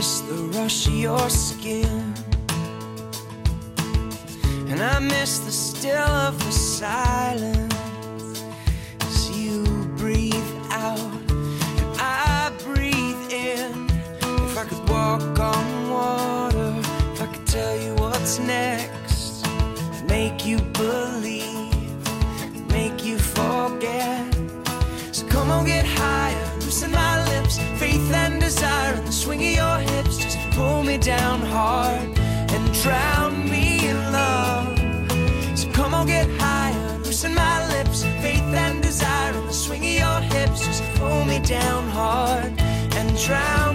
miss the rush of your skin, and I miss the still of the silence as you breathe out and I breathe in. If I could walk on water, if I could tell you what's next, make you believe, make you forget. So come on, get higher, loosen my lips, faith and desire in the swing of your hips. Just pull me down hard and drown me in love. So come on, get higher, loosen my lips, faith and desire in the swing of your hips. Just pull me down hard and drown